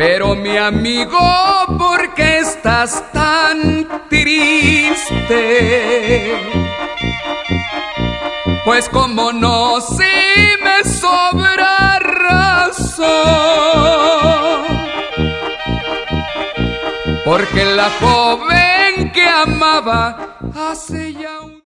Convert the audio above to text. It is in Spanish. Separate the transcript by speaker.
Speaker 1: Pero mi amigo, ¿por qué estás tan triste? Pues como no, si me sobra razón, porque la joven que amaba hace